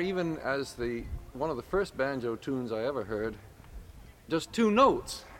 even as one of the first banjo tunes I ever heard, just two notes.